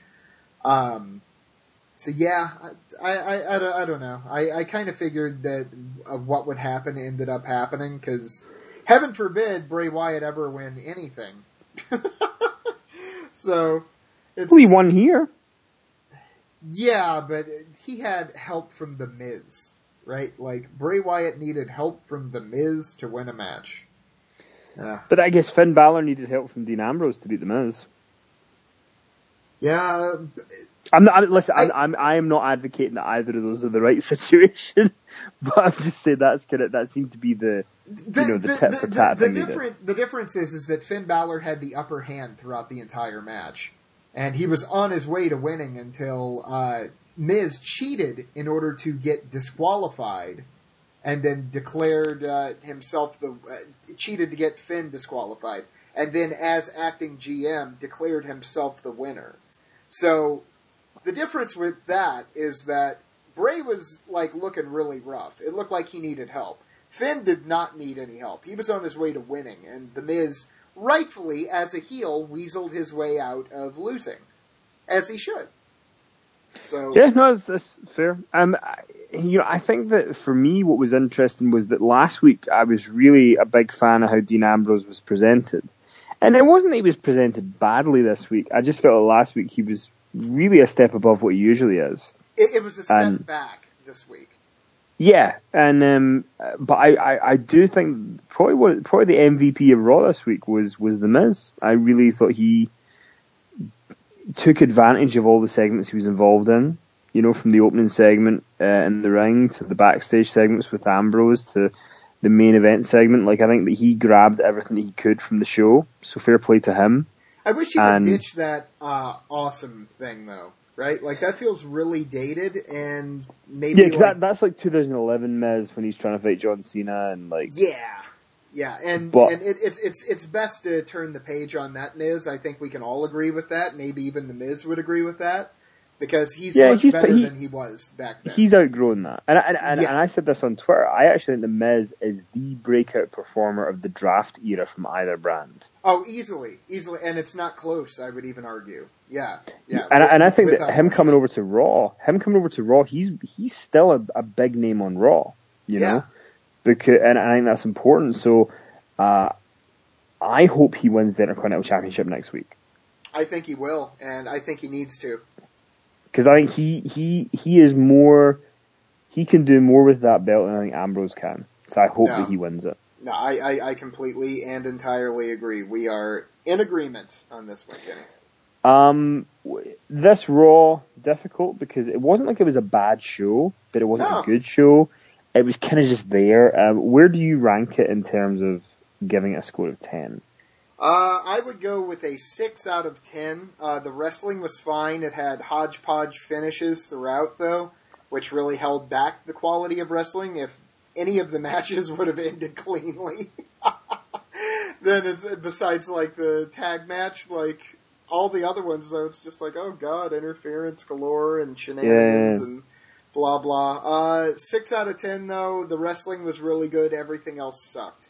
So yeah, I don't know. I kind of figured that what would happen ended up happening, because heaven forbid Bray Wyatt ever win anything. So it's... Well, he won here. Yeah, but he had help from The Miz, right? Like, Bray Wyatt needed help from The Miz to win a match. But I guess Finn Balor needed help from Dean Ambrose to beat The Miz. Yeah. I am not advocating that either of those are the right situation, but I'm just saying that seemed to be the tit for tat thing. The difference is that Finn Balor had the upper hand throughout the entire match, and he was on his way to winning until Miz cheated in order to get disqualified, and then declared himself cheated to get Finn disqualified, and then as acting GM declared himself the winner. So the difference with that is that Bray was, like, looking really rough. It looked like he needed help. Finn did not need any help. He was on his way to winning, and The Miz, rightfully, as a heel, weaseled his way out of losing. As he should. So yeah, no, that's fair. I think that for me, what was interesting was that last week I was really a big fan of how Dean Ambrose was presented. And it wasn't that he was presented badly this week. I just felt that last week he was really a step above what he usually is. It was a step back this week. Yeah, and but I do think probably the MVP of Raw this week was The Miz. I really thought he took advantage of all the segments he was involved in. You know, from the opening segment in the ring to the backstage segments with Ambrose to the main event segment. Like, I think that he grabbed everything that he could from the show. So fair play to him. I wish he would ditch that awesome thing though. Right? Like, that feels really dated, and maybe... Yeah, cause that's like 2011 Miz when he's trying to fight John Cena, and like... Yeah, and it's best to turn the page on that Miz. I think we can all agree with that. Maybe even the Miz would agree with that, because he's much better than he was back then. He's outgrown that. And I said this on Twitter, I actually think the Miz is the breakout performer of the draft era from either brand. Oh, easily. And it's not close, I would even argue. Yeah. And I think that him coming over to Raw, he's still a big name on Raw, you know? Because, and I think that's important. So, I hope he wins the Intercontinental Championship next week. I think he will, and I think he needs to. Because I think he is more, he can do more with that belt than I think Ambrose can. So I hope that he wins it. No, I completely and entirely agree. We are in agreement on this one, Kenny. This Raw, difficult because it wasn't like it was a bad show, but it wasn't a good show. It was kind of just there. Where do you rank it in terms of giving it a score of 10? I would go with a 6 out of 10. The wrestling was fine. It had hodgepodge finishes throughout, though, which really held back the quality of wrestling. If any of the matches would have ended cleanly, then it's, besides like the tag match, like all the other ones, though, it's just like, oh god, interference galore and shenanigans and blah blah. 6 out of 10, though. The wrestling was really good. Everything else sucked.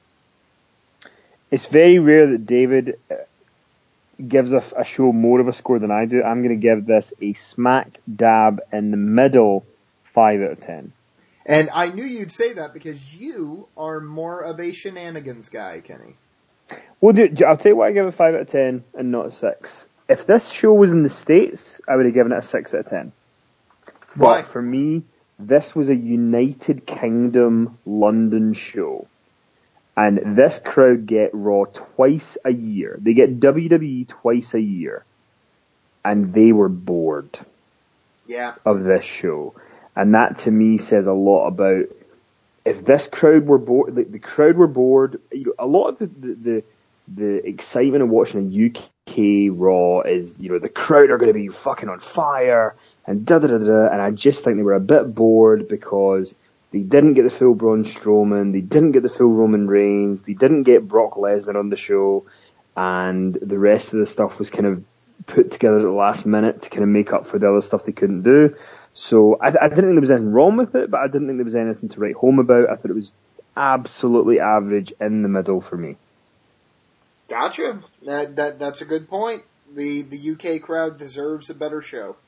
It's very rare that David gives a show more of a score than I do. I'm going to give this a smack dab in the middle 5 out of 10. And I knew you'd say that because you are more of a shenanigans guy, Kenny. Well, I'll tell you why I give it 5 out of 10 and not a 6. If this show was in the States, I would have given it a 6 out of 10. Why? But for me, this was a United Kingdom London show. And this crowd get Raw twice a year. They get WWE twice a year. And they were bored of this show. And that to me says a lot about if this crowd were bored, the crowd were bored. You know, a lot of the excitement of watching a UK Raw is, you know, the crowd are going to be fucking on fire and da-da-da-da. And I just think they were a bit bored because they didn't get the full Braun Strowman, they didn't get the full Roman Reigns, they didn't get Brock Lesnar on the show, and the rest of the stuff was kind of put together at the last minute to kind of make up for the other stuff they couldn't do. So I didn't think there was anything wrong with it, but I didn't think there was anything to write home about. I thought it was absolutely average in the middle for me. Gotcha. That's a good point. The UK crowd deserves a better show.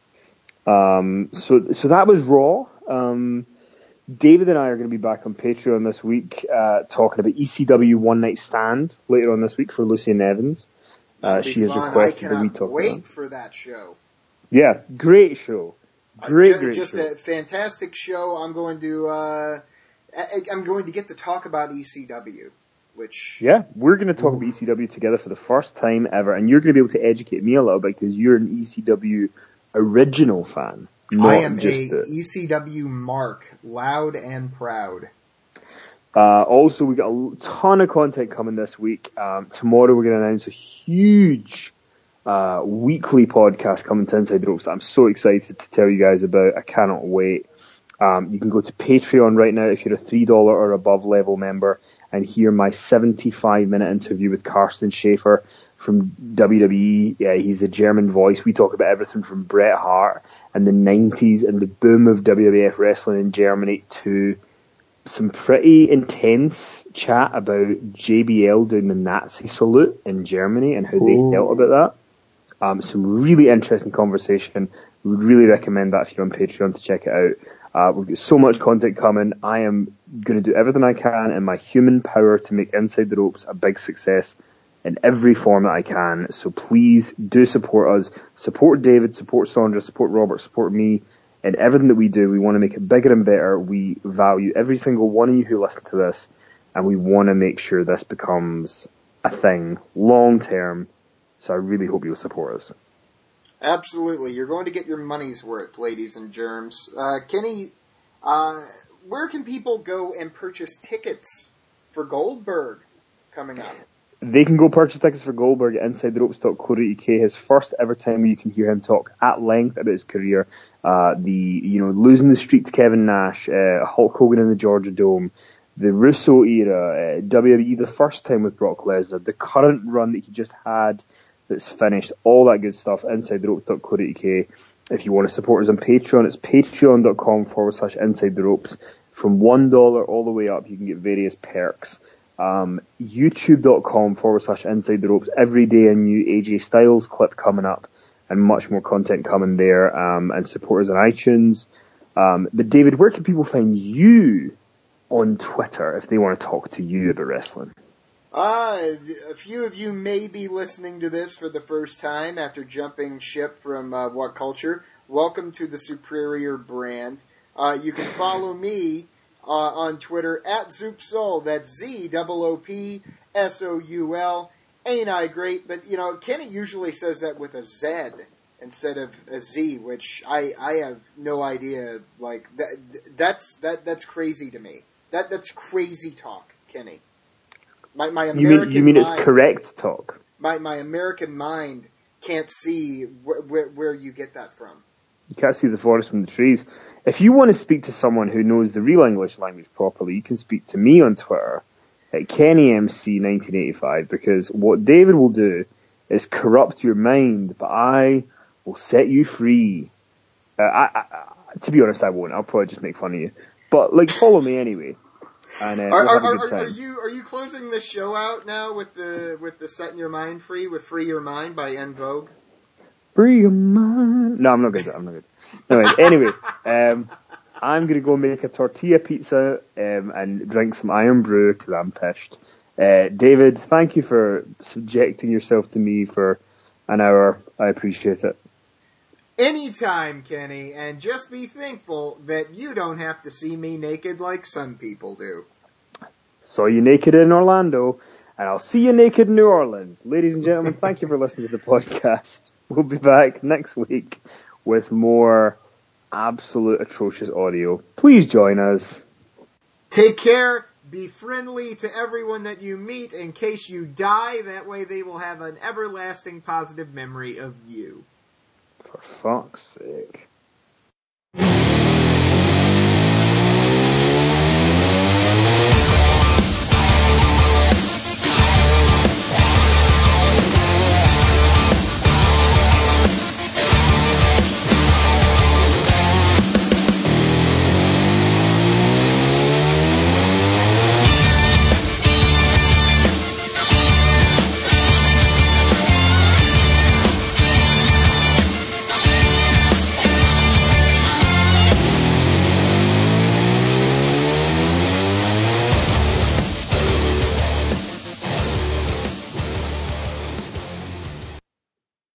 So that was Raw. David and I are going to be back on Patreon this week, talking about ECW One Night Stand later on this week for Lucy and Evans. She has requested that we talk about. I cannot wait for that show. Yeah, great show. Great just show. A fantastic show. I'm going to get to talk about ECW, which... Yeah, we're going to talk about ECW together for the first time ever, and you're going to be able to educate me a little bit because you're an ECW original fan. I am a ECW mark, loud and proud. Also, we got a ton of content coming this week. Tomorrow we're going to announce a huge weekly podcast coming to Inside the Ropes that I'm so excited to tell you guys about. I cannot wait. You can go to Patreon right now if you're a $3 or above level member and hear my 75-minute interview with Carsten Schaefer. from WWE. Yeah, he's a German voice. We talk about everything from Bret Hart and the 90s and the boom of WWF wrestling in Germany to some pretty intense chat about JBL doing the Nazi salute in Germany and how they felt about that. Some really interesting conversation. We would really recommend that if you're on Patreon to check it out. We've got so much content coming. I am going to do everything I can in my human power to make Inside the Ropes a big success in every form that I can. So please do support us. Support David, support Sandra, support Robert, support me. And everything that we do, we want to make it bigger and better. We value every single one of you who listen to this, and we want to make sure this becomes a thing long term. So I really hope you'll support us. Absolutely. You're going to get your money's worth, ladies and germs. Kenny, where can people go and purchase tickets for Goldberg coming up? They can go purchase tickets for Goldberg at InsideTheRopes.co.uk. His first ever time where you can hear him talk at length about his career. Losing the streak to Kevin Nash, Hulk Hogan in the Georgia Dome, the Russo era, WWE the first time with Brock Lesnar, the current run that he just had that's finished, all that good stuff, InsideTheRopes.co.uk. If you want to support us on Patreon, it's patreon.com/InsideTheRopes. From $1 all the way up, you can get various perks. YouTube.com/InsideTheRopes. Every day a new AJ Styles clip coming up and much more content coming there. And support us on iTunes. But David, where can people find you on Twitter if they want to talk to you about wrestling? A few of you may be listening to this for the first time after jumping ship from What Culture. Welcome to the Superior brand. You can follow me on Twitter at ZoopSoul. That's ZOOPSOUL. Ain't I great? But, Kenny usually says that with a Z instead of a Z, which I have no idea. Like, that's crazy to me. That's crazy talk, Kenny. My American you mean mind, it's correct talk? My American mind can't see where you get that from. You can't see the forest from the trees. If you want to speak to someone who knows the real English language properly, you can speak to me on Twitter at KennyMC1985, because what David will do is corrupt your mind, but I will set you free. To be honest, I won't. I'll probably just make fun of you. But, follow me anyway. And we'll have a good time. Are you closing the show out now with the Setting Your Mind Free with Free Your Mind by En Vogue? Free your mind. No, I'm not good. Anyway, I'm going to go make a tortilla pizza and drink some Iron Brew because I'm pissed. David, thank you for subjecting yourself to me for an hour. I appreciate it. Anytime, Kenny, and just be thankful that you don't have to see me naked like some people do. Saw you naked in Orlando, and I'll see you naked in New Orleans. Ladies and gentlemen, thank you for listening to the podcast. We'll be back next week with more absolute atrocious audio. Please join us. Take care. Be friendly to everyone that you meet in case you die. That way they will have an everlasting positive memory of you. For fuck's sake.